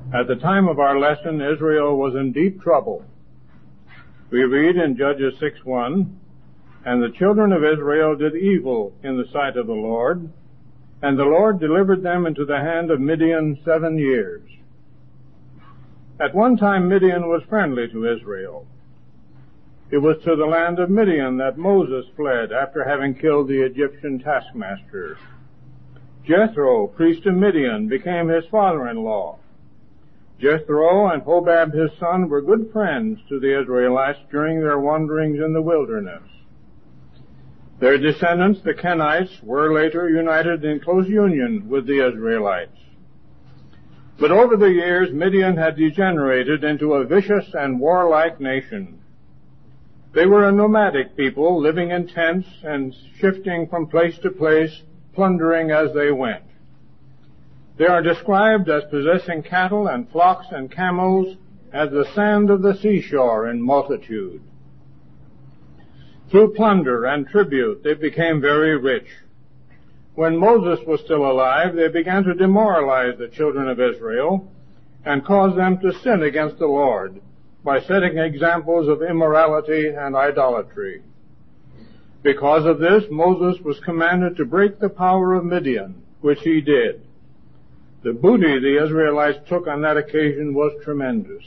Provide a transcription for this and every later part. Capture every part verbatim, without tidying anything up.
At the time of our lesson, Israel was in deep trouble. We read in Judges six one, "And the children of Israel did evil in the sight of the Lord, and the Lord delivered them into the hand of Midian seven years." At one time, Midian was friendly to Israel. It was to the land of Midian that Moses fled after having killed the Egyptian taskmaster. Jethro, priest of Midian, became his father-in-law. Jethro and Hobab his son were good friends to the Israelites during their wanderings in the wilderness. Their descendants, the Kenites, were later united in close union with the Israelites. But over the years, Midian had degenerated into a vicious and warlike nation. They were a nomadic people, living in tents and shifting from place to place, plundering as they went. They are described as possessing cattle and flocks and camels as the sand of the seashore in multitude. Through plunder and tribute, they became very rich. When Moses was still alive, they began to demoralize the children of Israel and cause them to sin against the Lord by setting examples of immorality and idolatry. Because of this, Moses was commanded to break the power of Midian, which he did. The booty the Israelites took on that occasion was tremendous.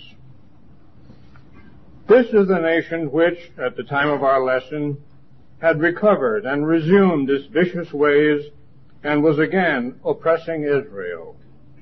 This is the nation which, at the time of our lesson, had recovered and resumed its vicious ways and was again oppressing Israel.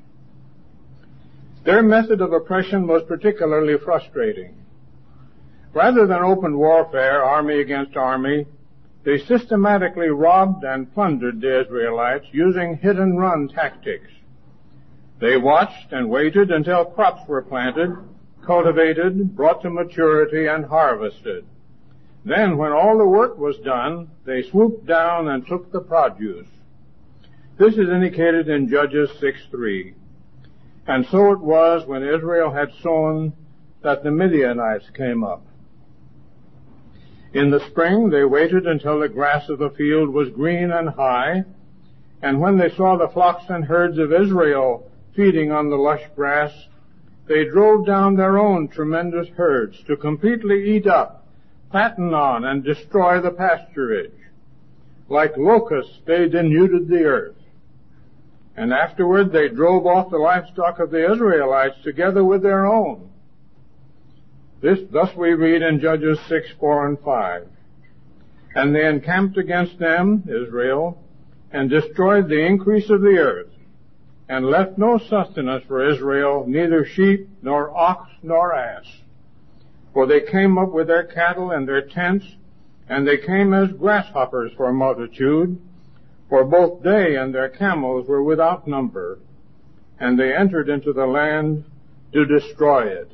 Their method of oppression was particularly frustrating. Rather than open warfare, army against army, they systematically robbed and plundered the Israelites using hit-and-run tactics. They watched and waited until crops were planted, cultivated, brought to maturity, and harvested. Then, when all the work was done, they swooped down and took the produce. This is indicated in Judges six three. And so it was when Israel had sown that the Midianites came up. In the spring, they waited until the grass of the field was green and high, and when they saw the flocks and herds of Israel feeding on the lush grass, they drove down their own tremendous herds to completely eat up, fatten on, and destroy the pasturage. Like locusts, they denuded the earth. And afterward they drove off the livestock of the Israelites together with their own. This, thus we read in Judges six, four, and five. And they encamped against them, Israel, and destroyed the increase of the earth, and left no sustenance for Israel, neither sheep, nor ox, nor ass. For they came up with their cattle and their tents, and they came as grasshoppers for multitude, for both they and their camels were without number, and they entered into the land to destroy it.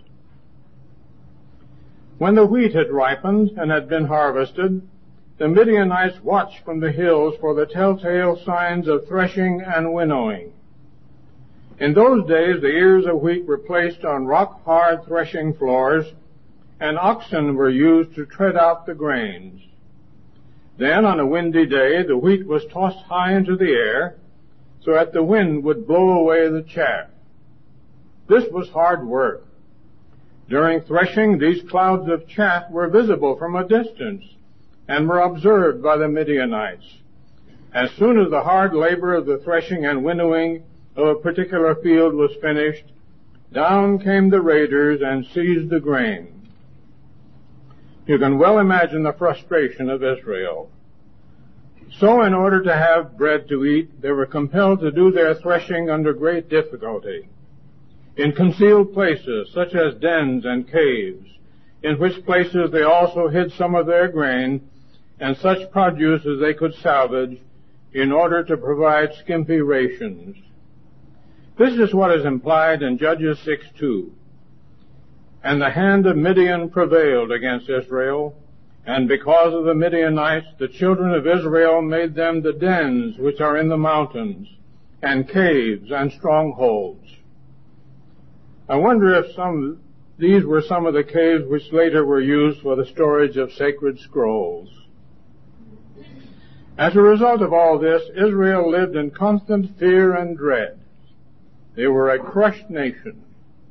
When the wheat had ripened and had been harvested, the Midianites watched from the hills for the telltale signs of threshing and winnowing. In those days, the ears of wheat were placed on rock-hard threshing floors, and oxen were used to tread out the grains. Then, on a windy day, the wheat was tossed high into the air, so that the wind would blow away the chaff. This was hard work. During threshing, these clouds of chaff were visible from a distance and were observed by the Midianites. As soon as the hard labor of the threshing and winnowing of a particular field was finished, down came the raiders and seized the grain. You can well imagine the frustration of Israel. So in order to have bread to eat, they were compelled to do their threshing under great difficulty, in concealed places such as dens and caves, in which places they also hid some of their grain and such produce as they could salvage in order to provide skimpy rations. This is what is implied in Judges six two. And the hand of Midian prevailed against Israel, and because of the Midianites, the children of Israel made them the dens which are in the mountains, and caves and strongholds. I wonder if some these were some of the caves which later were used for the storage of sacred scrolls. As a result of all this, Israel lived in constant fear and dread. They were a crushed nation.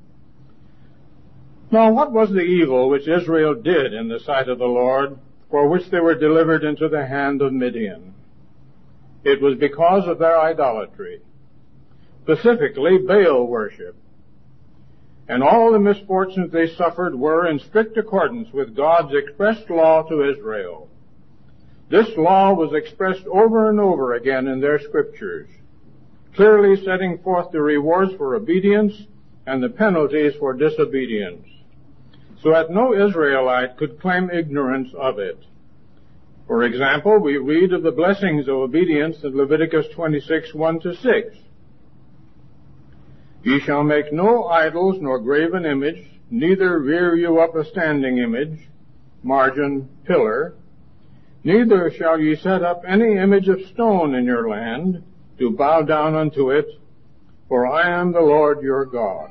Now what was the evil which Israel did in the sight of the Lord, for which they were delivered into the hand of Midian? It was because of their idolatry, specifically Baal worship. And all the misfortunes they suffered were in strict accordance with God's expressed law to Israel. This law was expressed over and over again in their scriptures, clearly setting forth the rewards for obedience and the penalties for disobedience, so that no Israelite could claim ignorance of it. For example, we read of the blessings of obedience in Leviticus twenty-six, one to six. Ye shall make no idols nor graven image, neither rear you up a standing image, margin, pillar, neither shall ye set up any image of stone in your land, to bow down unto it, for I am the Lord your God.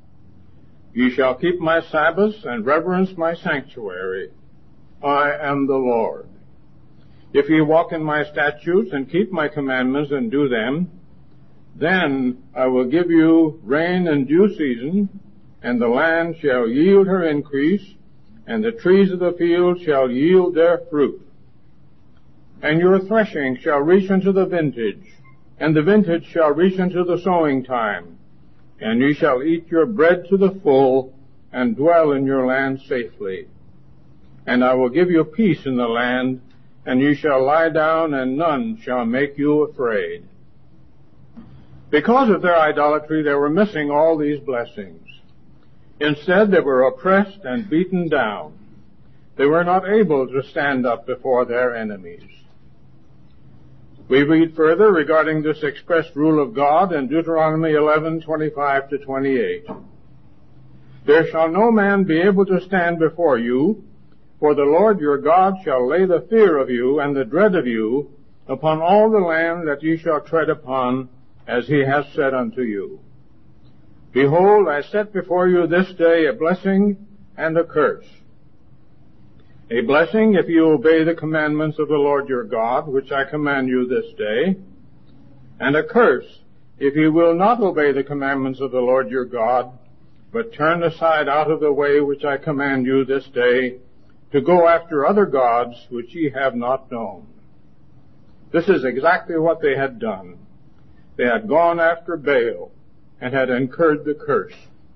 Ye shall keep my Sabbaths and reverence my sanctuary. I am the Lord. If ye walk in my statutes and keep my commandments and do them, then I will give you rain in due season, and the land shall yield her increase, and the trees of the field shall yield their fruit. And your threshing shall reach unto the vintage, and the vintage shall reach unto the sowing time, and ye shall eat your bread to the full, and dwell in your land safely. And I will give you peace in the land, and ye shall lie down, and none shall make you afraid. Because of their idolatry, they were missing all these blessings. Instead, they were oppressed and beaten down. They were not able to stand up before their enemies. We read further regarding this expressed rule of God in Deuteronomy eleven, twenty-five to twenty-eight. There shall no man be able to stand before you, for the Lord your God shall lay the fear of you and the dread of you upon all the land that ye shall tread upon, as he has said unto you. Behold, I set before you this day a blessing and a curse. A blessing if you obey the commandments of the Lord your God, which I command you this day, and a curse if you will not obey the commandments of the Lord your God, but turn aside out of the way which I command you this day, to go after other gods which ye have not known. This is exactly what they had done. They had gone after Baal and had incurred the curse.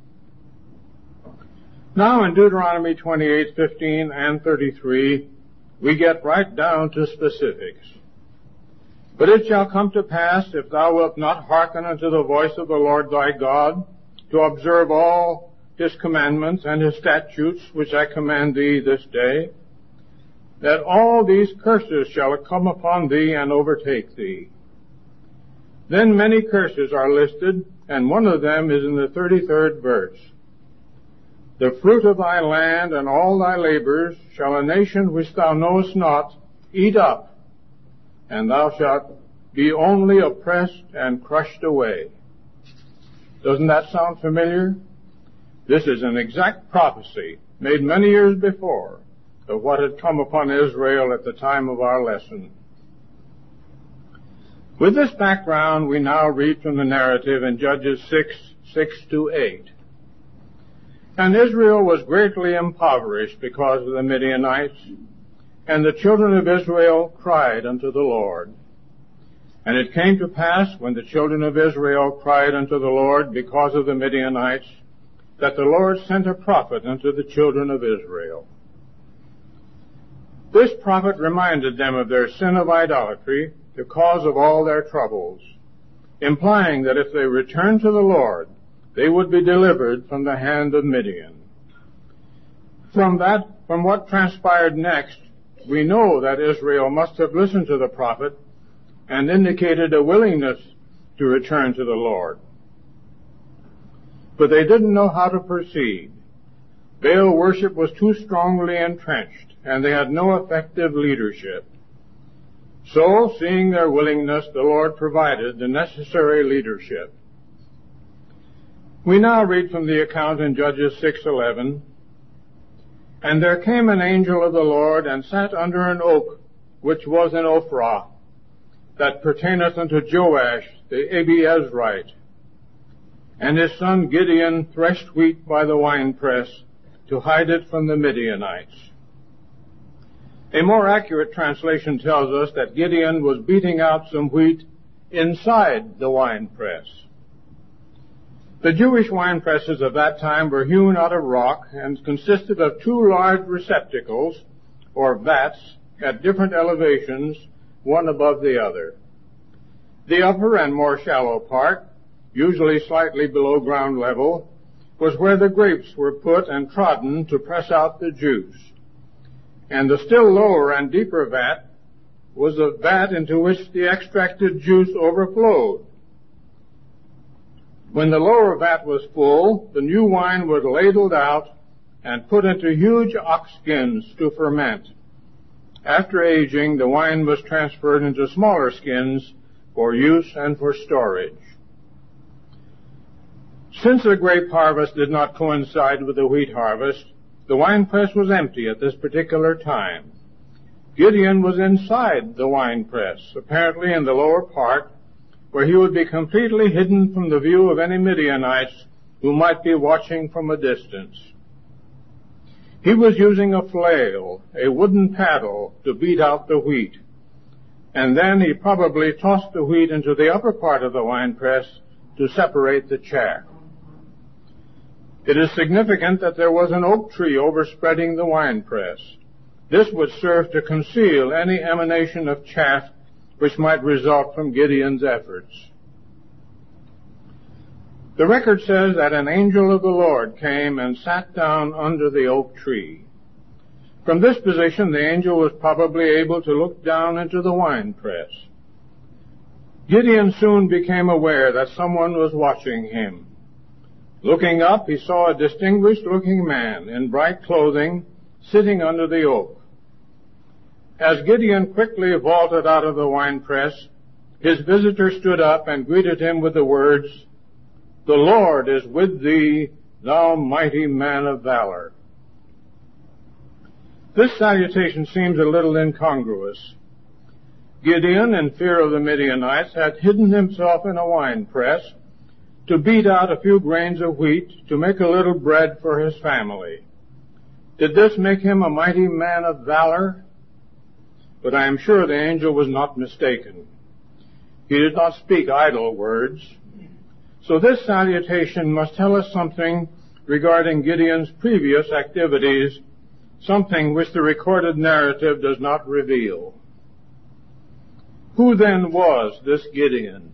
Now in Deuteronomy twenty-eight, fifteen and thirty-three, we get right down to specifics. But it shall come to pass, if thou wilt not hearken unto the voice of the Lord thy God, to observe all his commandments and his statutes which I command thee this day, that all these curses shall come upon thee and overtake thee. Then many curses are listed, and one of them is in the thirty-third verse. The fruit of thy land and all thy labors shall a nation which thou knowest not eat up, and thou shalt be only oppressed and crushed away. Doesn't that sound familiar? This is an exact prophecy made many years before of what had come upon Israel at the time of our lesson. With this background, we now read from the narrative in Judges six, six to eight. And Israel was greatly impoverished because of the Midianites, and the children of Israel cried unto the Lord. And it came to pass, when the children of Israel cried unto the Lord because of the Midianites, that the Lord sent a prophet unto the children of Israel. This prophet reminded them of their sin of idolatry, the cause of all their troubles, implying that if they returned to the Lord, they would be delivered from the hand of Midian. From that, from what transpired next, we know that Israel must have listened to the prophet and indicated a willingness to return to the Lord. But they didn't know how to proceed. Baal worship was too strongly entrenched, and they had no effective leadership. So, seeing their willingness, the Lord provided the necessary leadership. We now read from the account in Judges six eleven. And there came an angel of the Lord, and sat under an oak, which was in Ophrah, that pertaineth unto Joash the Abiezrite. And his son Gideon threshed wheat by the winepress, to hide it from the Midianites. A more accurate translation tells us that Gideon was beating out some wheat inside the winepress. The Jewish wine presses of that time were hewn out of rock and consisted of two large receptacles, or vats, at different elevations, one above the other. The upper and more shallow part, usually slightly below ground level, was where the grapes were put and trodden to press out the juice. And the still lower and deeper vat was a vat into which the extracted juice overflowed. When the lower vat was full, the new wine was ladled out and put into huge ox skins to ferment. After aging, the wine was transferred into smaller skins for use and for storage. Since the grape harvest did not coincide with the wheat harvest, the winepress was empty at this particular time. Gideon was inside the winepress, apparently in the lower part, where he would be completely hidden from the view of any Midianites who might be watching from a distance. He was using a flail, a wooden paddle, to beat out the wheat, and then he probably tossed the wheat into the upper part of the winepress to separate the chaff. It is significant that there was an oak tree overspreading the winepress. This would serve to conceal any emanation of chaff which might result from Gideon's efforts. The record says that an angel of the Lord came and sat down under the oak tree. From this position, the angel was probably able to look down into the winepress. Gideon soon became aware that someone was watching him. Looking up, he saw a distinguished-looking man in bright clothing sitting under the oak. As Gideon quickly vaulted out of the winepress, his visitor stood up and greeted him with the words, "The Lord is with thee, thou mighty man of valor." This salutation seems a little incongruous. Gideon, in fear of the Midianites, had hidden himself in a winepress to beat out a few grains of wheat to make a little bread for his family. Did this make him a mighty man of valor? But I am sure the angel was not mistaken. He did not speak idle words. So this salutation must tell us something regarding Gideon's previous activities, something which the recorded narrative does not reveal. Who then was this Gideon?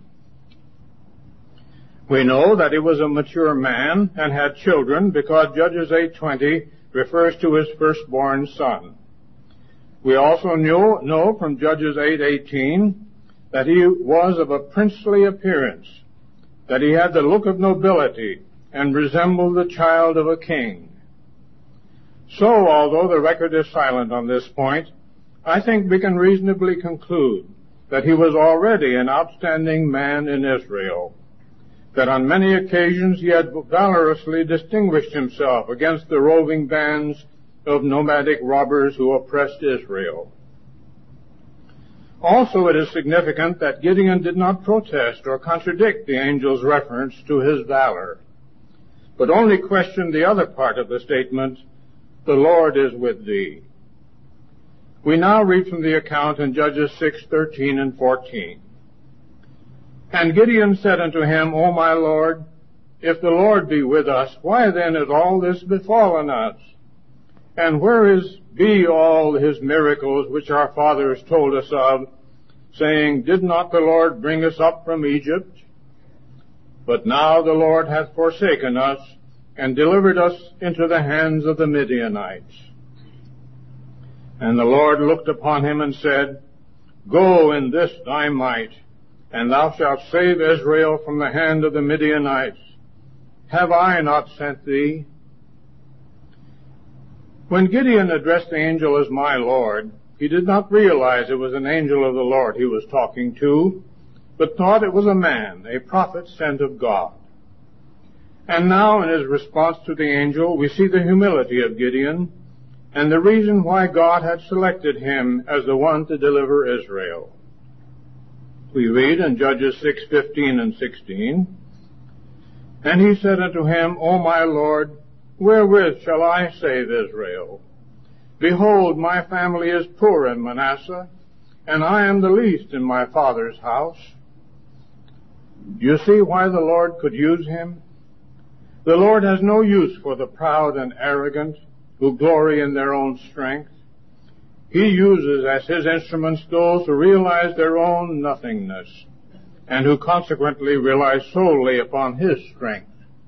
We know that he was a mature man and had children because Judges eight twenty refers to his firstborn son. We also know, know from Judges eight eighteen that he was of a princely appearance, that he had the look of nobility and resembled the child of a king. So, although the record is silent on this point, I think we can reasonably conclude that he was already an outstanding man in Israel, that on many occasions he had valorously distinguished himself against the roving bands of nomadic robbers who oppressed Israel. Also, it is significant that Gideon did not protest or contradict the angel's reference to his valor, but only questioned the other part of the statement, "The Lord is with thee." We now read from the account in Judges six thirteen and fourteen. "And Gideon said unto him, O my Lord, if the Lord be with us, why then is all this befallen us? And where is be all his miracles which our fathers told us of, saying, Did not the Lord bring us up from Egypt? But now the Lord hath forsaken us, and delivered us into the hands of the Midianites. And the Lord looked upon him and said, Go in this thy might, and thou shalt save Israel from the hand of the Midianites. Have I not sent thee?" When Gideon addressed the angel as my Lord, he did not realize it was an angel of the Lord he was talking to, but thought it was a man, a prophet sent of God. And now, in his response to the angel, we see the humility of Gideon and the reason why God had selected him as the one to deliver Israel. We read in Judges six fifteen and sixteen, "And he said unto him, O my Lord, Wherewith shall I save Israel? Behold, my family is poor in Manasseh, and I am the least in my father's house. You see why the Lord could use him? The Lord has no use for the proud and arrogant who glory in their own strength. He uses as his instruments those who realize their own nothingness and who consequently rely solely upon his strength.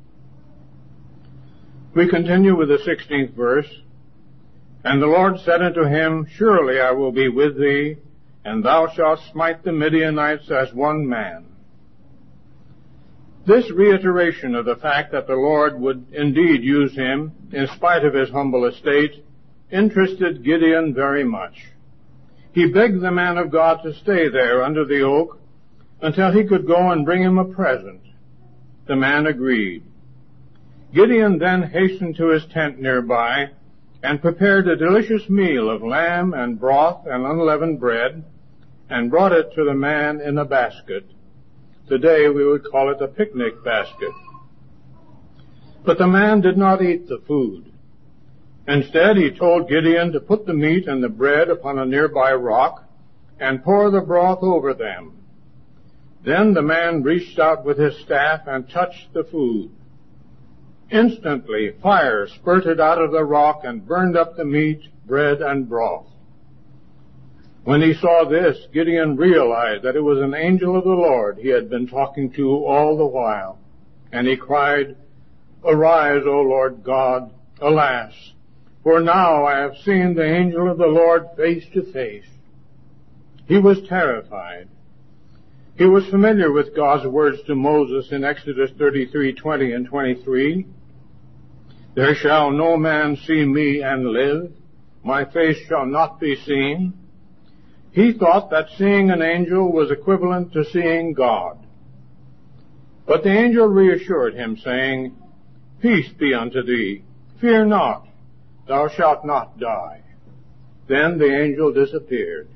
We continue with the sixteenth verse. And the Lord said unto him, Surely I will be with thee, and thou shalt smite the Midianites as one man. This reiteration of the fact that the Lord would indeed use him, in spite of his humble estate, interested Gideon very much. He begged the man of God to stay there under the oak until he could go and bring him a present. The man agreed. Gideon then hastened to his tent nearby and prepared a delicious meal of lamb and broth and unleavened bread, and brought it to the man in a basket. Today we would call it a picnic basket. But the man did not eat the food. Instead, he told Gideon to put the meat and the bread upon a nearby rock and pour the broth over them. Then the man reached out with his staff and touched the food. Instantly, fire spurted out of the rock and burned up the meat, bread, and broth. When he saw this, Gideon realized that it was an angel of the Lord he had been talking to all the while. And he cried, Arise, O Lord God, alas, for now I have seen the angel of the Lord face to face. He was terrified. He was familiar with God's words to Moses in Exodus thirty-three, twenty and twenty-three. There shall no man see me and live. My face shall not be seen. He thought that seeing an angel was equivalent to seeing God. But the angel reassured him, saying, Peace be unto thee. Fear not. Thou shalt not die. Then the angel disappeared.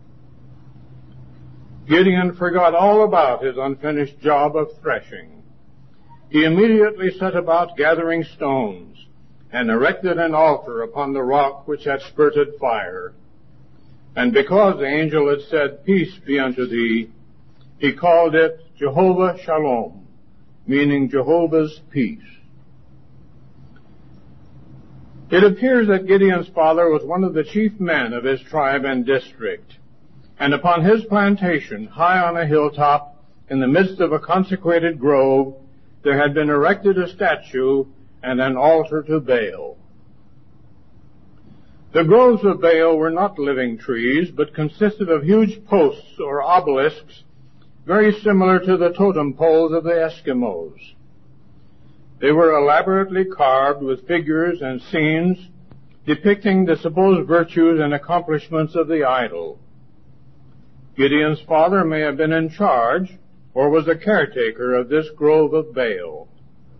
Gideon forgot all about his unfinished job of threshing. He immediately set about gathering stones and erected an altar upon the rock which had spurted fire. And because the angel had said, Peace be unto thee, he called it Jehovah Shalom, meaning Jehovah's peace. It appears that Gideon's father was one of the chief men of his tribe and district, and upon his plantation, high on a hilltop, in the midst of a consecrated grove, there had been erected a statue and an altar to Baal. The groves of Baal were not living trees, but consisted of huge posts or obelisks, very similar to the totem poles of the Eskimos. They were elaborately carved with figures and scenes depicting the supposed virtues and accomplishments of the idol. Gideon's father may have been in charge or was a caretaker of this grove of Baal.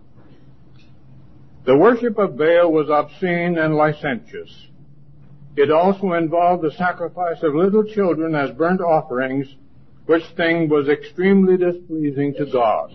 The worship of Baal was obscene and licentious. It also involved the sacrifice of little children as burnt offerings, which thing was extremely displeasing to God.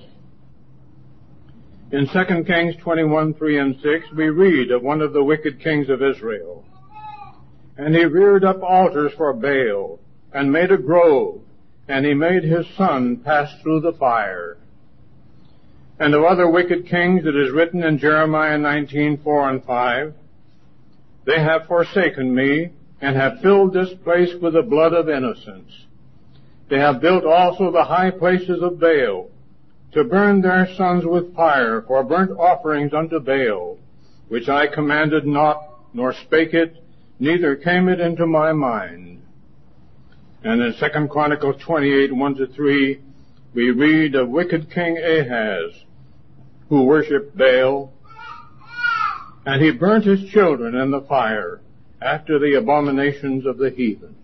In Second Kings twenty-one, three and six, we read of one of the wicked kings of Israel. And he reared up altars for Baal, and made a grove, and he made his son pass through the fire. And of other wicked kings it is written in Jeremiah nineteen, four and five, They have forsaken me, and have filled this place with the blood of innocents. They have built also the high places of Baal, to burn their sons with fire for burnt offerings unto Baal, which I commanded not, nor spake it, neither came it into my mind. And in Second Chronicles twenty-eight, one to three, we read of wicked King Ahaz, who worshipped Baal, and he burnt his children in the fire after the abominations of the heathen.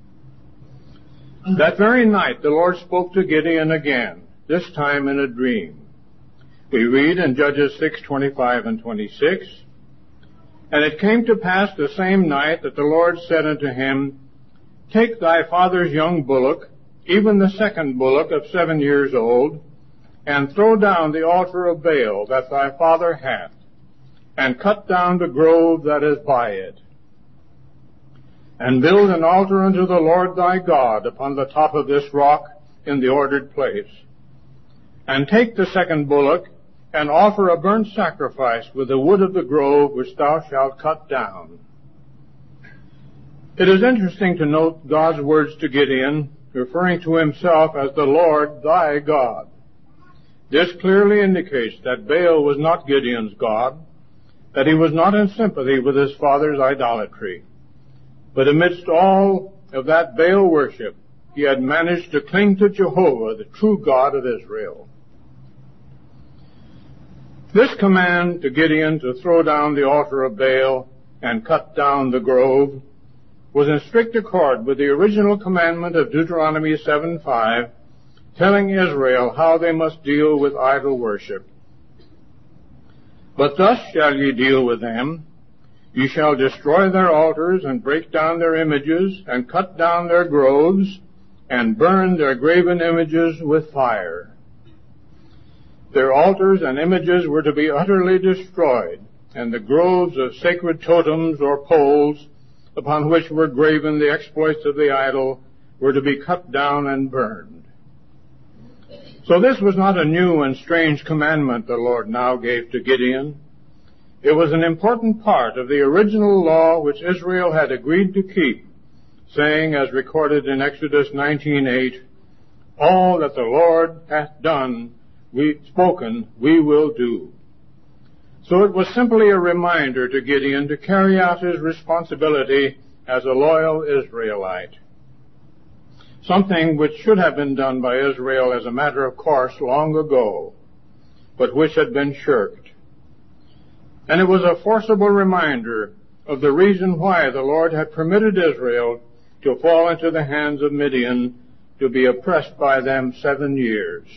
That very night the Lord spoke to Gideon again, this time in a dream. We read in Judges six, twenty-five and twenty-six, And it came to pass the same night that the Lord said unto him, Take thy father's young bullock, even the second bullock of seven years old, and throw down the altar of Baal that thy father hath, and cut down the grove that is by it, and build an altar unto the Lord thy God upon the top of this rock in the ordered place. And take the second bullock, and offer a burnt sacrifice with the wood of the grove which thou shalt cut down. It is interesting to note God's words to Gideon, referring to himself as the Lord thy God. This clearly indicates that Baal was not Gideon's God, that he was not in sympathy with his father's idolatry. But amidst all of that Baal worship, he had managed to cling to Jehovah, the true God of Israel. This command to Gideon to throw down the altar of Baal and cut down the grove was in strict accord with the original commandment of Deuteronomy seven five, telling Israel how they must deal with idol worship. But thus shall ye deal with them. Ye shall destroy their altars, and break down their images, and cut down their groves, and burn their graven images with fire. Their altars and images were to be utterly destroyed, and the groves of sacred totems or poles upon which were graven the exploits of the idol were to be cut down and burned. So this was not a new and strange commandment the Lord now gave to Gideon. It was an important part of the original law which Israel had agreed to keep, saying, as recorded in Exodus nineteen eight, all that the Lord hath done, we spoken, we will do. So it was simply a reminder to Gideon to carry out his responsibility as a loyal Israelite, something which should have been done by Israel as a matter of course long ago, but which had been shirked. And it was a forcible reminder of the reason why the Lord had permitted Israel to fall into the hands of Midian, to be oppressed by them seven years.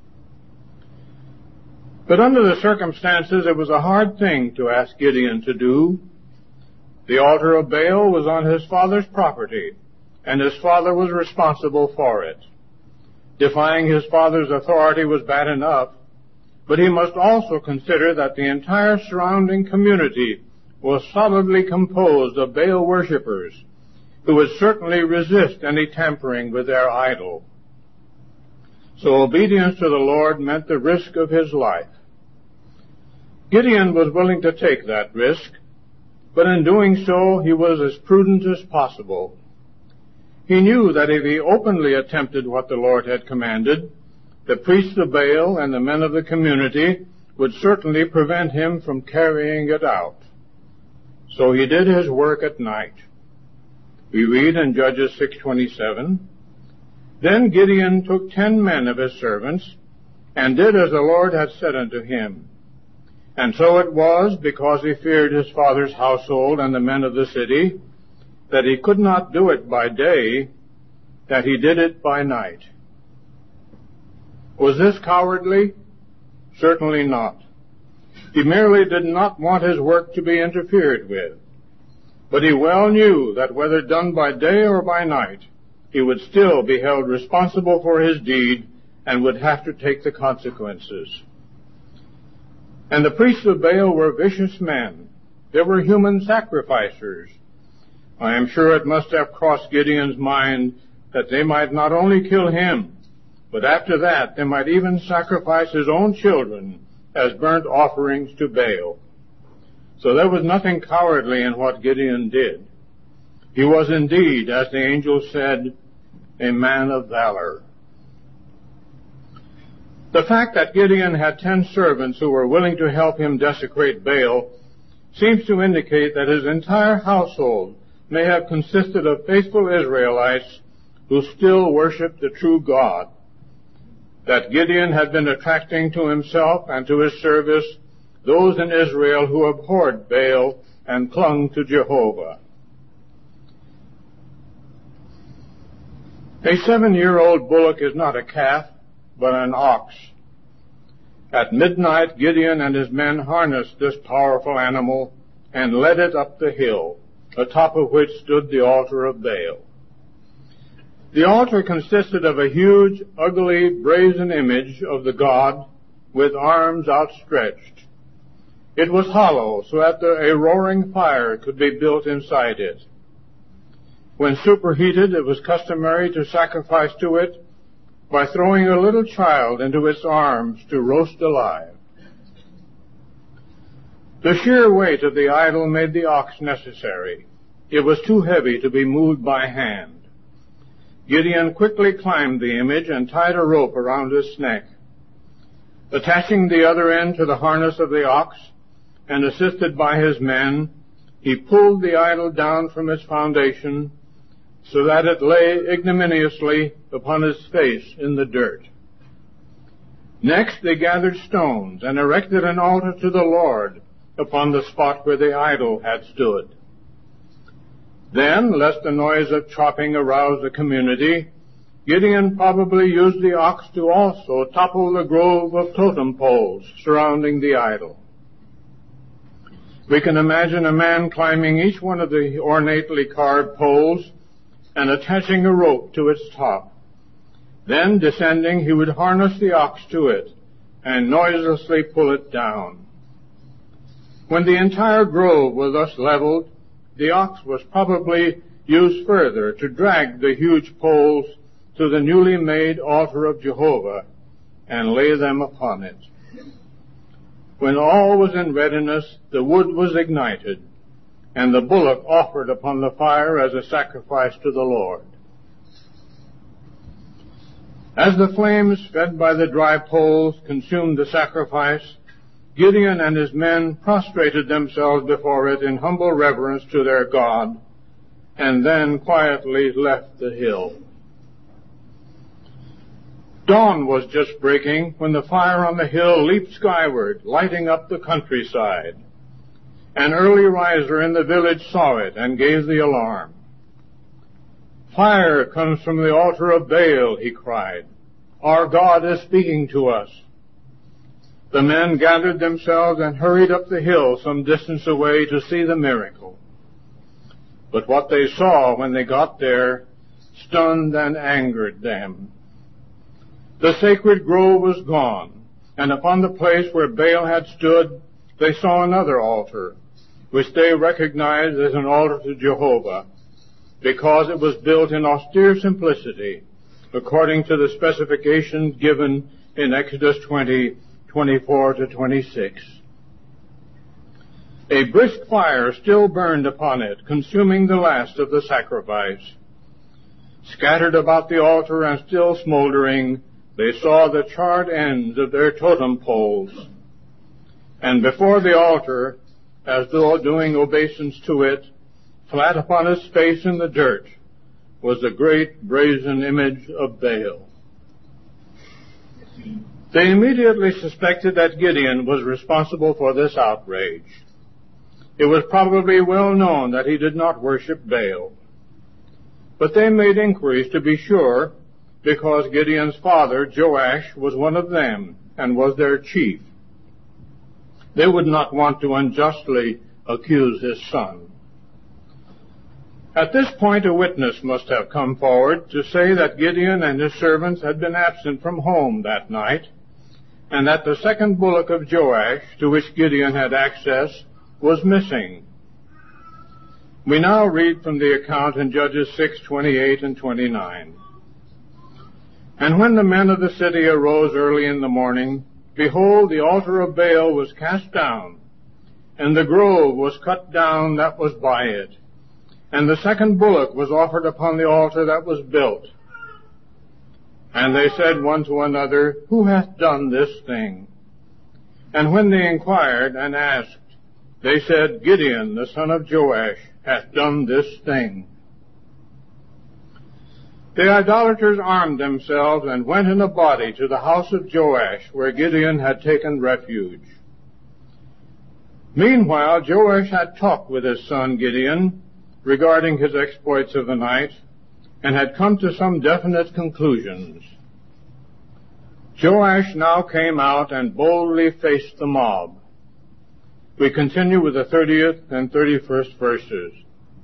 But under the circumstances, it was a hard thing to ask Gideon to do. The altar of Baal was on his father's property, and his father was responsible for it. Defying his father's authority was bad enough, but he must also consider that the entire surrounding community was solidly composed of Baal worshippers who would certainly resist any tampering with their idol. So obedience to the Lord meant the risk of his life. Gideon was willing to take that risk, but in doing so he was as prudent as possible. He knew that if he openly attempted what the Lord had commanded, the priests of Baal and the men of the community would certainly prevent him from carrying it out. So he did his work at night. We read in Judges six twenty-seven, Then Gideon took ten men of his servants, and did as the Lord had said unto him. And so it was, because he feared his father's household and the men of the city, that he could not do it by day, that he did it by night. Was this cowardly? Certainly not. He merely did not want his work to be interfered with. But he well knew that whether done by day or by night, he would still be held responsible for his deed and would have to take the consequences. And the priests of Baal were vicious men. They were human sacrificers. I am sure it must have crossed Gideon's mind that they might not only kill him, but after that they might even sacrifice his own children as burnt offerings to Baal. So there was nothing cowardly in what Gideon did. He was indeed, as the angel said, a man of valor. The fact that Gideon had ten servants who were willing to help him desecrate Baal seems to indicate that his entire household may have consisted of faithful Israelites who still worshiped the true God, that Gideon had been attracting to himself and to his service those in Israel who abhorred Baal and clung to Jehovah. A seven-year-old bullock is not a calf, but an ox. At midnight, Gideon and his men harnessed this powerful animal and led it up the hill, atop of which stood the altar of Baal. The altar consisted of a huge, ugly, brazen image of the god with arms outstretched. It was hollow, so that the, a roaring fire could be built inside it. When superheated, it was customary to sacrifice to it by throwing a little child into its arms to roast alive. The sheer weight of the idol made the ox necessary. It was too heavy to be moved by hand. Gideon quickly climbed the image and tied a rope around its neck. Attaching the other end to the harness of the ox, and assisted by his men, he pulled the idol down from its foundation so that it lay ignominiously upon its face in the dirt. Next they gathered stones and erected an altar to the Lord upon the spot where the idol had stood. Then, lest the noise of chopping arouse the community, Gideon probably used the ox to also topple the grove of totem poles surrounding the idol. We can imagine a man climbing each one of the ornately carved poles and attaching a rope to its top. Then, descending, he would harness the ox to it and noiselessly pull it down. When the entire grove was thus leveled, the ox was probably used further to drag the huge poles to the newly made altar of Jehovah and lay them upon it. When all was in readiness, the wood was ignited, and the bullock offered upon the fire as a sacrifice to the Lord. As the flames fed by the dry poles consumed the sacrifice, Gideon and his men prostrated themselves before it in humble reverence to their God, and then quietly left the hill. Dawn was just breaking when the fire on the hill leaped skyward, lighting up the countryside. An early riser in the village saw it and gave the alarm. "Fire comes from the altar of Baal," he cried. "Our God is speaking to us." The men gathered themselves and hurried up the hill some distance away to see the miracle. But what they saw when they got there stunned and angered them. The sacred grove was gone, and upon the place where Baal had stood, they saw another altar, which they recognized as an altar to Jehovah, because it was built in austere simplicity, according to the specifications given in Exodus twenty, twenty-four to twenty-six. A brisk fire still burned upon it, consuming the last of the sacrifice. Scattered about the altar and still smoldering, they saw the charred ends of their totem poles. And before the altar, as though doing obeisance to it, flat upon its face in the dirt, was the great brazen image of Baal. They immediately suspected that Gideon was responsible for this outrage. It was probably well known that he did not worship Baal. But they made inquiries to be sure, because Gideon's father, Joash, was one of them and was their chief. They would not want to unjustly accuse his son. At this point, a witness must have come forward to say that Gideon and his servants had been absent from home that night, and that the second bullock of Joash, to which Gideon had access, was missing. We now read from the account in Judges six, twenty-eight and twenty-nine. "And when the men of the city arose early in the morning, behold, the altar of Baal was cast down, and the grove was cut down that was by it. And the second bullock was offered upon the altar that was built. And they said one to another, Who hath done this thing? And when they inquired and asked, they said, Gideon, the son of Joash, hath done this thing. The idolaters armed themselves and went in a body to the house of Joash, where Gideon had taken refuge. Meanwhile, Joash had talked with his son Gideon regarding his exploits of the night, and had come to some definite conclusions. Joash now came out and boldly faced the mob. We continue with the thirtieth and thirty-first verses.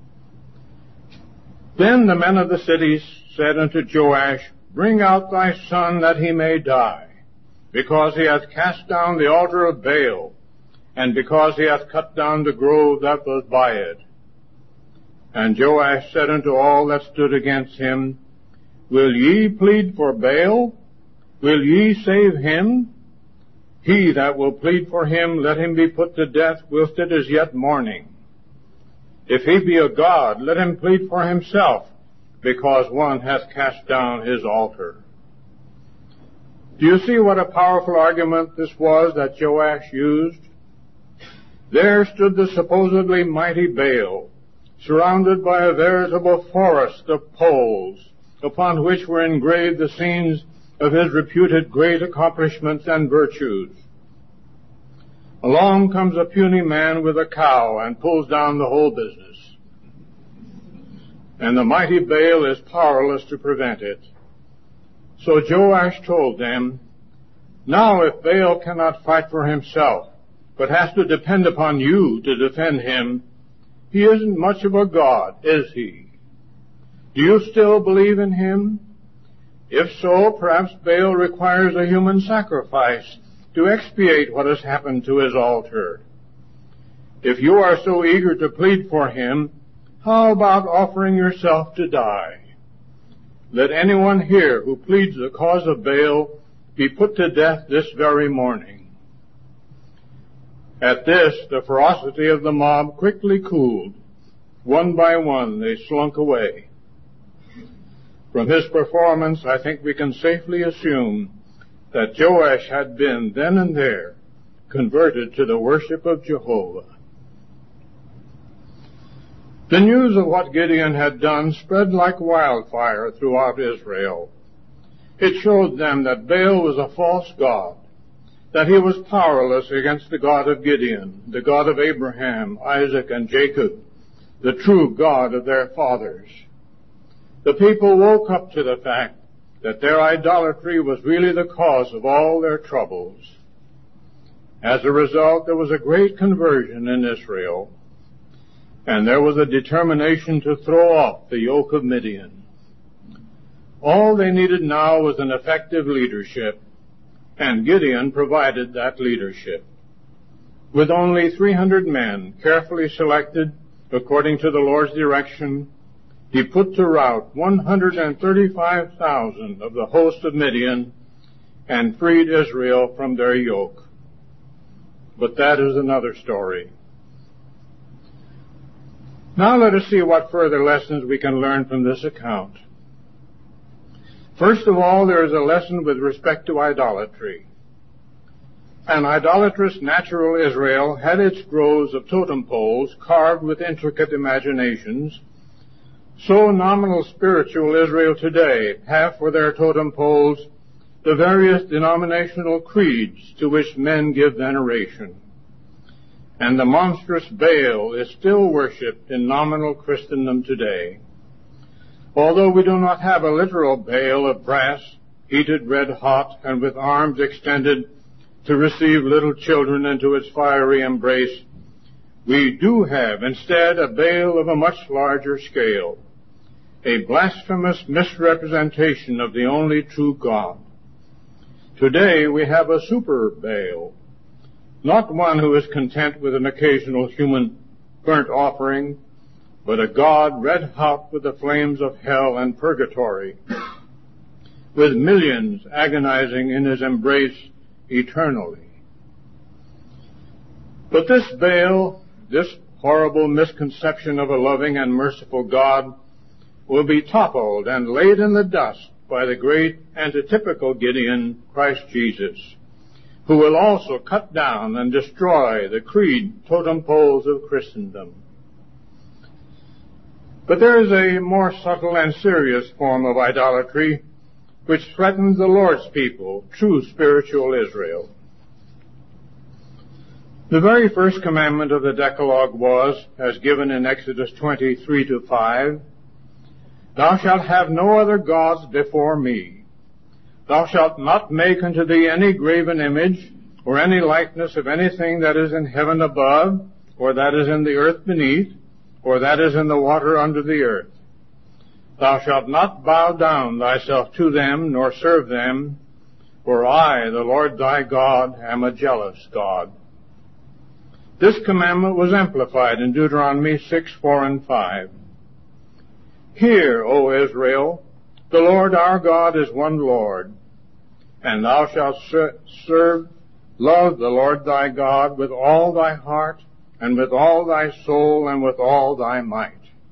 Then the men of the city said unto Joash, Bring out thy son that he may die, because he hath cast down the altar of Baal, and because he hath cut down the grove that was by it. And Joash said unto all that stood against him, Will ye plead for Baal? Will ye save him? He that will plead for him, let him be put to death whilst it is yet morning. If he be a god, let him plead for himself, because one hath cast down his altar. Do you see what a powerful argument this was that Joash used? There stood the supposedly mighty Baal, surrounded by a veritable forest of poles, upon which were engraved the scenes of his reputed great accomplishments and virtues. Along comes a puny man with a cow and pulls down the whole business. And the mighty Baal is powerless to prevent it. So Joash told them, Now if Baal cannot fight for himself, but has to depend upon you to defend him, he isn't much of a god, is he? Do you still believe in him? If so, perhaps Baal requires a human sacrifice to expiate what has happened to his altar. If you are so eager to plead for him, how about offering yourself to die? Let anyone here who pleads the cause of Baal be put to death this very morning. At this, the ferocity of the mob quickly cooled. One by one, they slunk away. From his performance, I think we can safely assume that Joash had been then and there converted to the worship of Jehovah. The news of what Gideon had done spread like wildfire throughout Israel. It showed them that Baal was a false god, that he was powerless against the God of Gideon, the God of Abraham, Isaac, and Jacob, the true God of their fathers. The people woke up to the fact that their idolatry was really the cause of all their troubles. As a result, there was a great conversion in Israel, and there was a determination to throw off the yoke of Midian. All they needed now was an effective leadership, and Gideon provided that leadership. With only three hundred men, carefully selected according to the Lord's direction, he put to rout one hundred thirty-five thousand of the host of Midian and freed Israel from their yoke. But that is another story. Now let us see what further lessons we can learn from this account. First of all, there is a lesson with respect to idolatry. An idolatrous natural Israel had its groves of totem poles carved with intricate imaginations. So nominal spiritual Israel today have for their totem poles the various denominational creeds to which men give veneration. And the monstrous Baal is still worshipped in nominal Christendom today. Although we do not have a literal Baal of brass, heated red hot, and with arms extended to receive little children into its fiery embrace, we do have instead a Baal of a much larger scale, a blasphemous misrepresentation of the only true God. Today we have a super Baal, not one who is content with an occasional human burnt offering, but a God red hot with the flames of hell and purgatory, with millions agonizing in his embrace eternally. But this Baal, this horrible misconception of a loving and merciful God, will be toppled and laid in the dust by the great antitypical Gideon, Christ Jesus, who will also cut down and destroy the creed totem poles of Christendom. But there is a more subtle and serious form of idolatry which threatens the Lord's people, true spiritual Israel. The very first commandment of the Decalogue was, as given in Exodus twenty-three to five, Thou shalt have no other gods before me. Thou shalt not make unto thee any graven image, or any likeness of anything that is in heaven above, or that is in the earth beneath, or that is in the water under the earth. Thou shalt not bow down thyself to them, nor serve them, for I, the Lord thy God, am a jealous God. This commandment was amplified in Deuteronomy six, four, and five. Hear, O Israel, the Lord our God is one Lord, and thou shalt serve, love the Lord thy God with all thy heart, and with all thy soul, and with all thy might.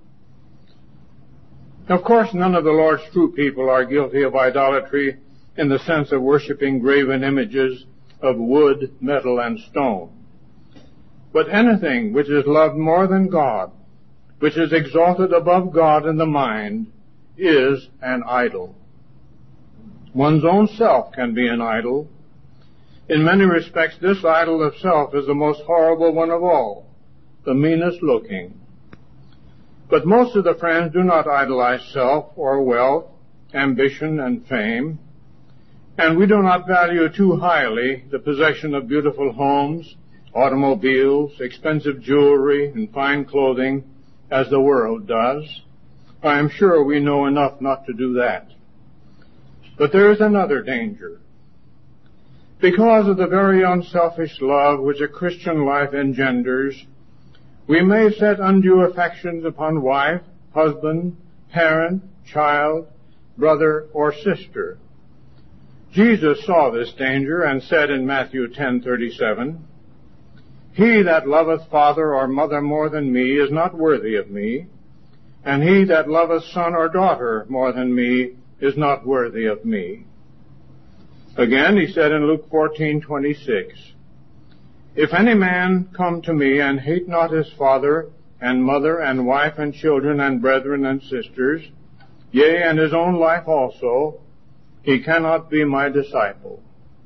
Of course, none of the Lord's true people are guilty of idolatry in the sense of worshiping graven images of wood, metal, and stone. But anything which is loved more than God, which is exalted above God in the mind, is an idol. One's own self can be an idol. In many respects, this idol of self is the most horrible one of all, the meanest looking. But most of the friends do not idolize self or wealth, ambition, and fame, and we do not value too highly the possession of beautiful homes, automobiles, expensive jewelry, and fine clothing as the world does. I am sure we know enough not to do that. But there is another danger. Because of the very unselfish love which a Christian life engenders, we may set undue affections upon wife, husband, parent, child, brother, or sister. Jesus saw this danger and said in Matthew ten thirty-seven, He that loveth father or mother more than me is not worthy of me, and he that loveth son or daughter more than me is not worthy of me. Again, he said in Luke fourteen twenty-six, If any man come to me and hate not his father and mother and wife and children and brethren and sisters, yea, and his own life also, he cannot be my disciple.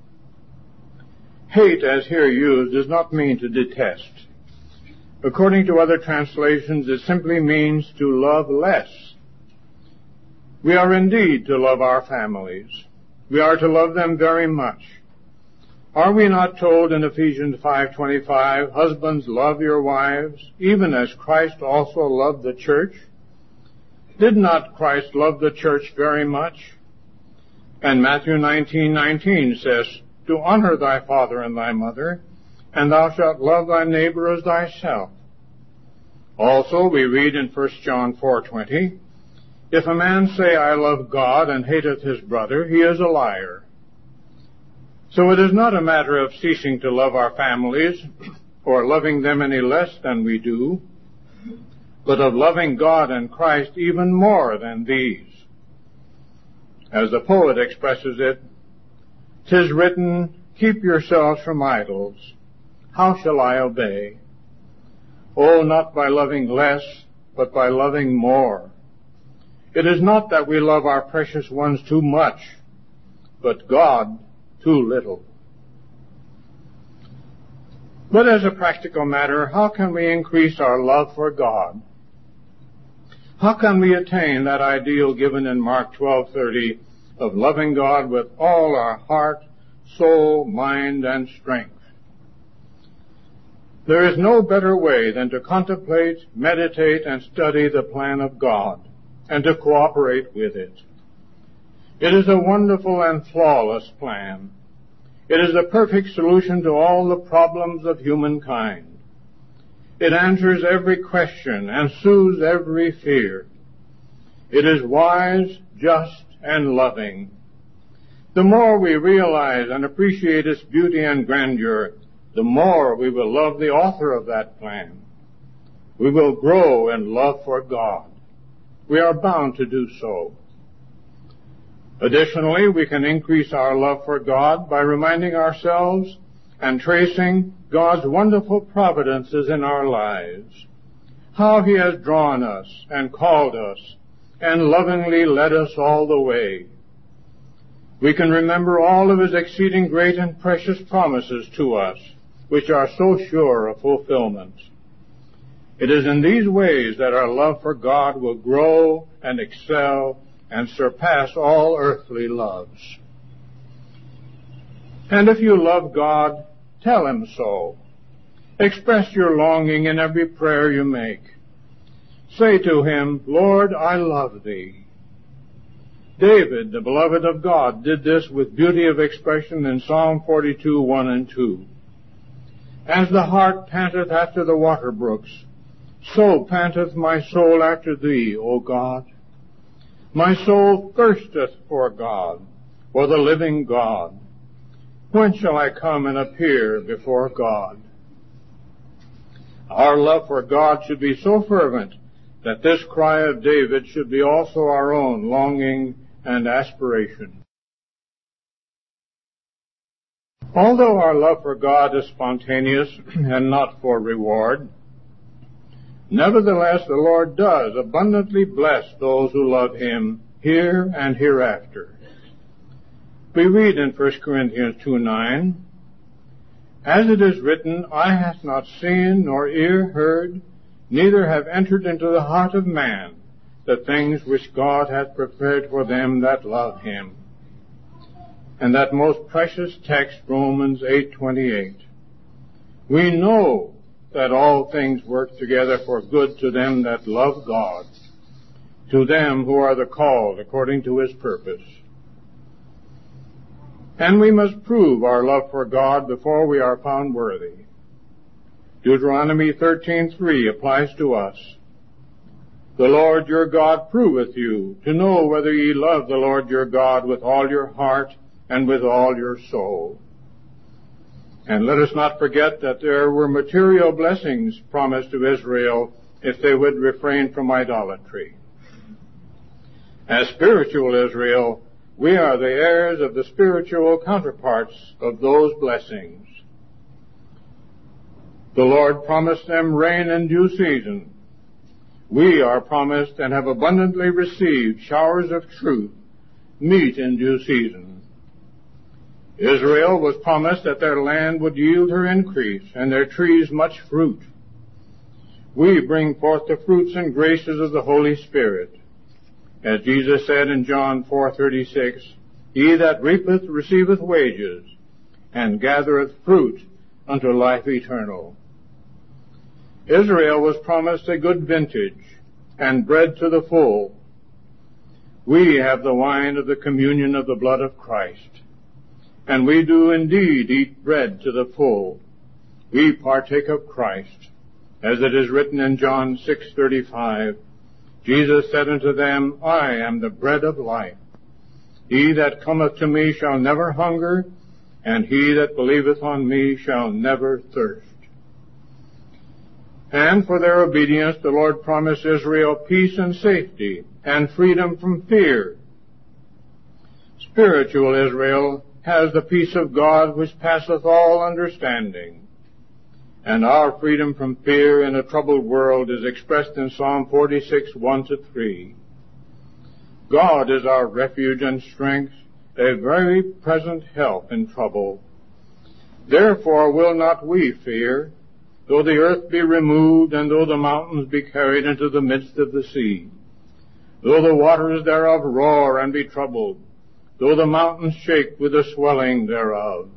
Hate, as here used, does not mean to detest. According to other translations, it simply means to love less. We are indeed to love our families. We are to love them very much. Are we not told in Ephesians five twenty-five, Husbands, love your wives, even as Christ also loved the church? Did not Christ love the church very much? And Matthew nineteen nineteen says, To honor thy father and thy mother, and thou shalt love thy neighbor as thyself. Also we read in First John four twenty, If a man say, I love God, and hateth his brother, he is a liar. So it is not a matter of ceasing to love our families, or loving them any less than we do, but of loving God and Christ even more than these. As the poet expresses it, "'Tis written, keep yourselves from idols. How shall I obey? Oh, not by loving less, but by loving more. It is not that we love our precious ones too much, but God too little." But as a practical matter, how can we increase our love for God? How can we attain that ideal given in Mark twelve thirty of loving God with all our heart, soul, mind, and strength? There is no better way than to contemplate, meditate, and study the plan of God, and to cooperate with it. It is a wonderful and flawless plan. It is the perfect solution to all the problems of humankind. It answers every question and soothes every fear. It is wise, just, and loving. The more we realize and appreciate its beauty and grandeur, the more we will love the author of that plan. We will grow in love for God. We are bound to do so. Additionally, we can increase our love for God by reminding ourselves and tracing God's wonderful providences in our lives, how He has drawn us and called us and lovingly led us all the way. We can remember all of His exceeding great and precious promises to us, which are so sure of fulfillment. It is in these ways that our love for God will grow and excel and surpass all earthly loves. And if you love God, tell Him so. Express your longing in every prayer you make. Say to Him, Lord, I love Thee. David, the beloved of God, did this with beauty of expression in Psalm forty-two, one and two. As the hart panteth after the water brooks, so panteth my soul after thee, O God. My soul thirsteth for God, for the living God. When shall I come and appear before God? Our love for God should be so fervent that this cry of David should be also our own longing and aspiration. Although our love for God is spontaneous and not for reward, nevertheless the Lord does abundantly bless those who love Him here and hereafter. We read in First Corinthians two nine, As it is written, Eye hath not seen, nor ear heard, neither have entered into the heart of man the things which God hath prepared for them that love Him. And that most precious text, Romans eight twenty-eight. We know that all things work together for good to them that love God, to them who are the called according to His purpose. And we must prove our love for God before we are found worthy. Deuteronomy thirteen three applies to us. The Lord your God proveth you, to know whether ye love the Lord your God with all your heart and with all your soul. And let us not forget that there were material blessings promised to Israel if they would refrain from idolatry. As spiritual Israel, we are the heirs of the spiritual counterparts of those blessings. The Lord promised them rain in due season. We are promised and have abundantly received showers of truth, meat in due season. Israel was promised that their land would yield her increase, and their trees much fruit. We bring forth the fruits and graces of the Holy Spirit. As Jesus said in John four thirty-six, He that reapeth receiveth wages, and gathereth fruit unto life eternal. Israel was promised a good vintage, and bread to the full. We have the wine of the communion of the blood of Christ. And we do indeed eat bread to the full. We partake of Christ. As it is written in John six thirty-five, Jesus said unto them, I am the bread of life. He that cometh to me shall never hunger, and he that believeth on me shall never thirst. And for their obedience the Lord promised Israel peace and safety, and freedom from fear. Spiritual Israel has the peace of God which passeth all understanding. And our freedom from fear in a troubled world is expressed in Psalm forty-six, one to three. God is our refuge and strength, a very present help in trouble. Therefore will not we fear, though the earth be removed, and though the mountains be carried into the midst of the sea, though the waters thereof roar and be troubled, though the mountains shake with the swelling thereof.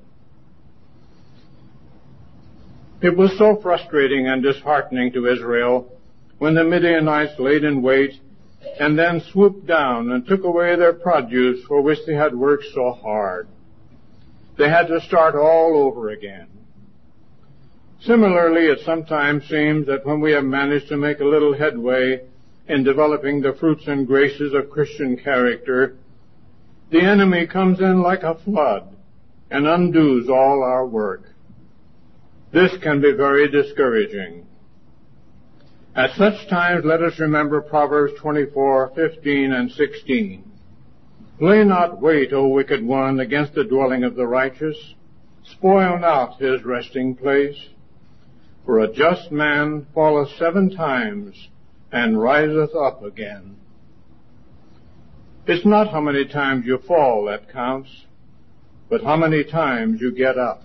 It was so frustrating and disheartening to Israel when the Midianites laid in wait and then swooped down and took away their produce for which they had worked so hard. They had to start all over again. Similarly, it sometimes seems that when we have managed to make a little headway in developing the fruits and graces of Christian character, the enemy comes in like a flood and undoes all our work. This can be very discouraging. At such times, let us remember Proverbs twenty-four, fifteen, and sixteen. Lay not wait, O wicked one, against the dwelling of the righteous. Spoil not his resting place. For a just man falleth seven times, and riseth up again. It's not how many times you fall that counts, but how many times you get up.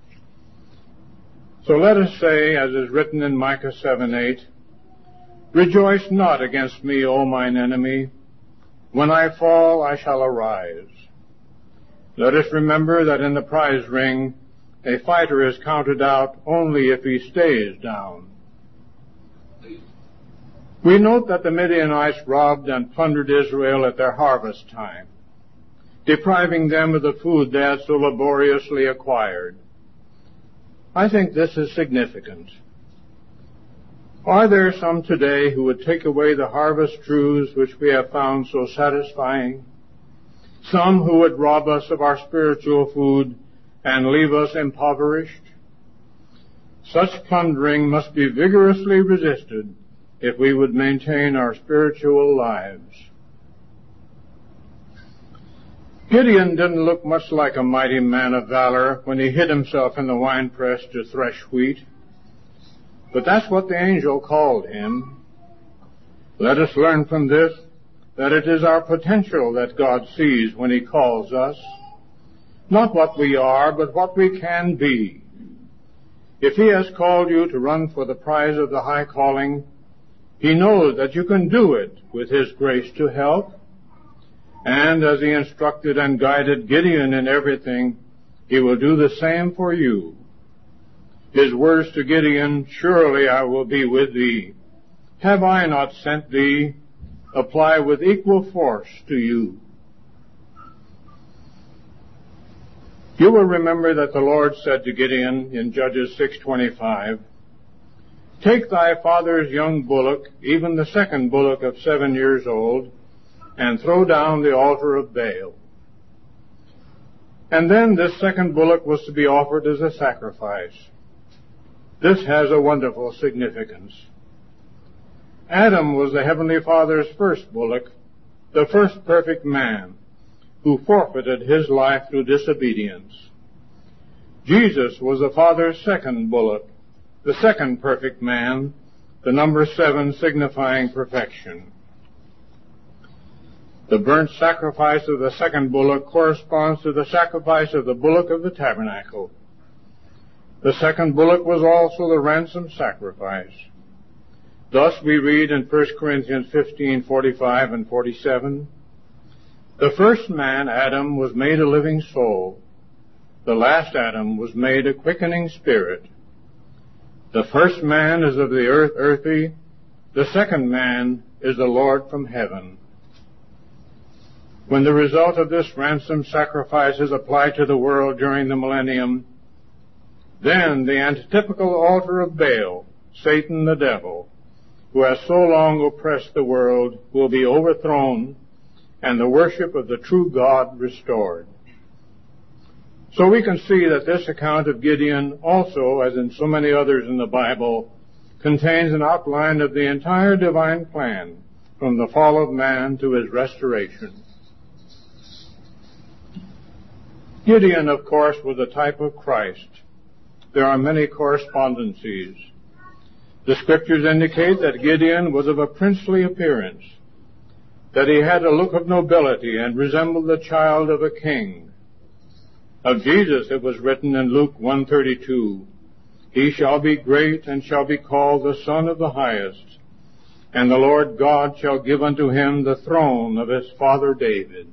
So let us say, as is written in Micah seven eight, Rejoice not against me, O mine enemy. When I fall, I shall arise. Let us remember that in the prize ring, a fighter is counted out only if he stays down. We note that the Midianites robbed and plundered Israel at their harvest time, depriving them of the food they had so laboriously acquired. I think this is significant. Are there some today who would take away the harvest truths which we have found so satisfying? Some who would rob us of our spiritual food and leave us impoverished? Such plundering must be vigorously resisted if we would maintain our spiritual lives. Gideon didn't look much like a mighty man of valor when he hid himself in the winepress to thresh wheat. But that's what the angel called him. Let us learn from this that it is our potential that God sees when he calls us. Not what we are, but what we can be. If he has called you to run for the prize of the high calling, he knows that you can do it with his grace to help. And as he instructed and guided Gideon in everything, he will do the same for you. His words to Gideon, "Surely I will be with thee. Have I not sent thee?" apply with equal force to you. You will remember that the Lord said to Gideon in Judges six twenty-five, "Take thy father's young bullock, even the second bullock of seven years old, and throw down the altar of Baal." And then this second bullock was to be offered as a sacrifice. This has a wonderful significance. Adam was the Heavenly Father's first bullock, the first perfect man, who forfeited his life through disobedience. Jesus was the Father's second bullock, the second perfect man, the number seven signifying perfection. The burnt sacrifice of the second bullock corresponds to the sacrifice of the bullock of the tabernacle. The second bullock was also the ransom sacrifice. Thus we read in First Corinthians fifteen forty-five and forty-seven, "The first man, Adam, was made a living soul. The last Adam was made a quickening spirit. The first man is of the earth earthy. The second man is the Lord from heaven." When the result of this ransom sacrifice is applied to the world during the millennium, then the antitypical altar of Baal, Satan the devil, who has so long oppressed the world, will be overthrown and the worship of the true God restored. So we can see that this account of Gideon also, as in so many others in the Bible, contains an outline of the entire divine plan from the fall of man to his restoration. Gideon, of course, was a type of Christ. There are many correspondencies. The scriptures indicate that Gideon was of a princely appearance, that he had a look of nobility and resembled the child of a king. Of Jesus it was written in Luke one thirty-two, "He shall be great and shall be called the Son of the Highest, and the Lord God shall give unto him the throne of his father David."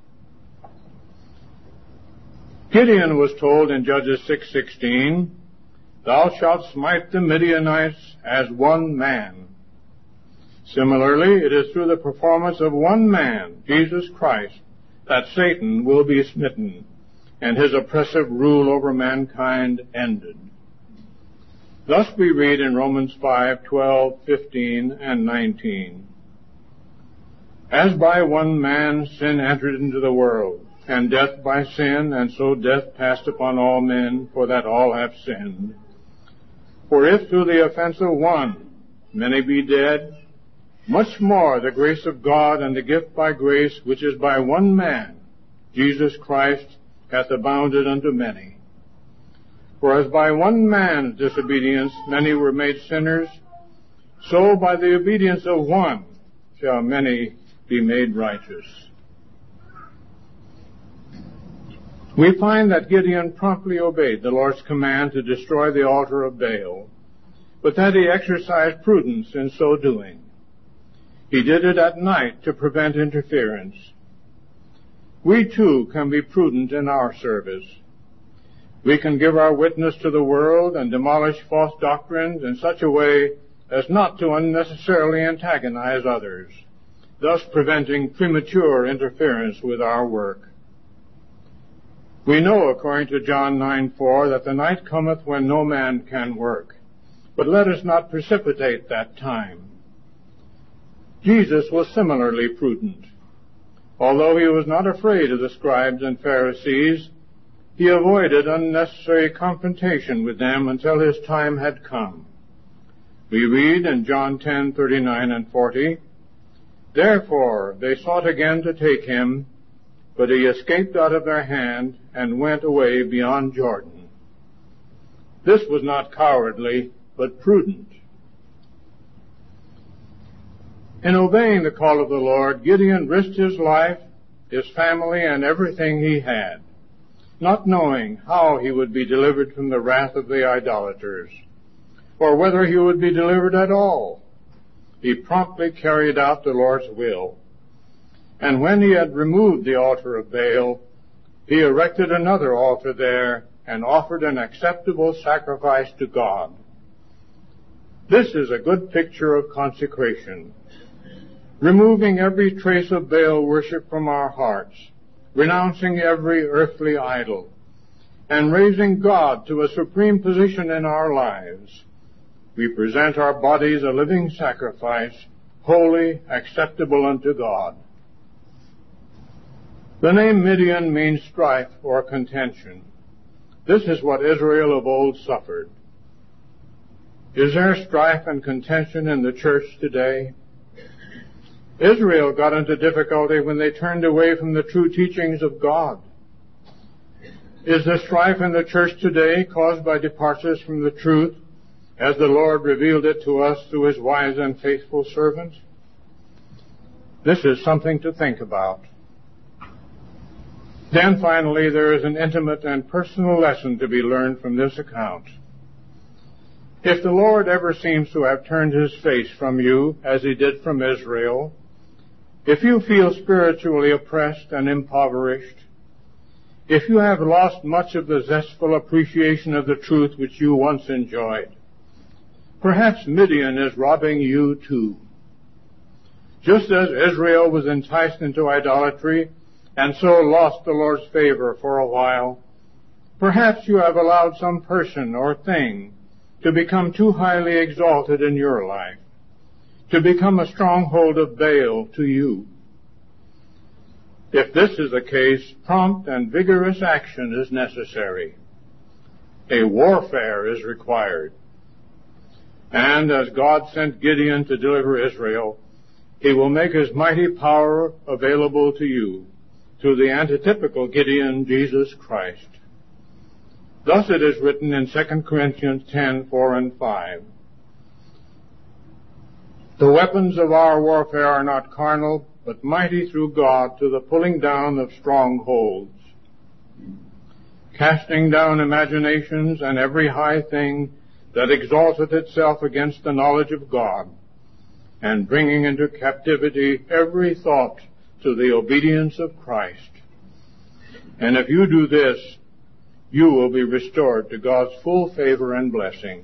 Gideon was told in Judges six sixteen, "Thou shalt smite the Midianites as one man." Similarly, it is through the performance of one man, Jesus Christ, that Satan will be smitten and his oppressive rule over mankind ended. Thus we read in Romans five twelve, fifteen, and nineteen, "As by one man sin entered into the world, and death by sin, and so death passed upon all men, for that all have sinned. For if through the offense of one many be dead, much more the grace of God and the gift by grace, which is by one man, Jesus Christ, hath abounded unto many. For as by one man's disobedience many were made sinners, so by the obedience of one shall many be made righteous." We find that Gideon promptly obeyed the Lord's command to destroy the altar of Baal, but that he exercised prudence in so doing. He did it at night to prevent interference. We too can be prudent in our service. We can give our witness to the world and demolish false doctrines in such a way as not to unnecessarily antagonize others, thus preventing premature interference with our work. We know, according to John nine four, that the night cometh when no man can work. But let us not precipitate that time. Jesus was similarly prudent. Although he was not afraid of the scribes and Pharisees, he avoided unnecessary confrontation with them until his time had come. We read in John ten thirty-nine and forty, Therefore they sought again to take him, but he escaped out of their hand and went away beyond Jordan. This was not cowardly, but prudent. In obeying the call of the Lord, Gideon risked his life, his family, and everything he had, not knowing how he would be delivered from the wrath of the idolaters, or whether he would be delivered at all. He promptly carried out the Lord's will. And when he had removed the altar of Baal, he erected another altar there and offered an acceptable sacrifice to God. This is a good picture of consecration, removing every trace of Baal worship from our hearts, renouncing every earthly idol, and raising God to a supreme position in our lives. We present our bodies a living sacrifice, holy, acceptable unto God. The name Midian means strife or contention. This is what Israel of old suffered. Is there strife and contention in the church today? Israel got into difficulty when they turned away from the true teachings of God. Is the strife in the church today caused by departures from the truth, as the Lord revealed it to us through his wise and faithful servant? This is something to think about. Then finally, there is an intimate and personal lesson to be learned from this account. If the Lord ever seems to have turned his face from you, as he did from Israel, if you feel spiritually oppressed and impoverished, if you have lost much of the zestful appreciation of the truth which you once enjoyed, perhaps Midian is robbing you too. Just as Israel was enticed into idolatry and so lost the Lord's favor for a while, perhaps you have allowed some person or thing to become too highly exalted in your life, to become a stronghold of Baal to you. If this is the case, prompt and vigorous action is necessary. A warfare is required. And as God sent Gideon to deliver Israel, he will make his mighty power available to you through the antitypical Gideon, Jesus Christ. Thus it is written in Second Corinthians ten, four and five. The weapons of our warfare are not carnal, but mighty through God to the pulling down of strongholds, casting down imaginations and every high thing that exalteth itself against the knowledge of God, and bringing into captivity every thought to the obedience of Christ. And if you do this, you will be restored to God's full favor and blessing.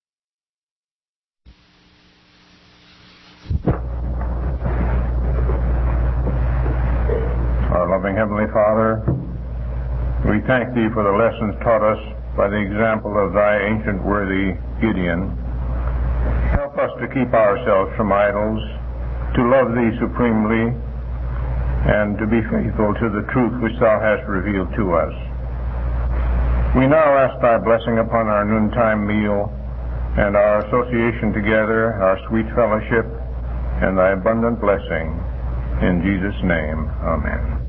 Our loving Heavenly Father, we thank Thee for the lessons taught us by the example of Thy ancient worthy Gideon. Help us to keep ourselves from idols, to love Thee supremely, and to be faithful to the truth which Thou hast revealed to us. We now ask Thy blessing upon our noontime meal and our association together, our sweet fellowship, and Thy abundant blessing. In Jesus' name, amen.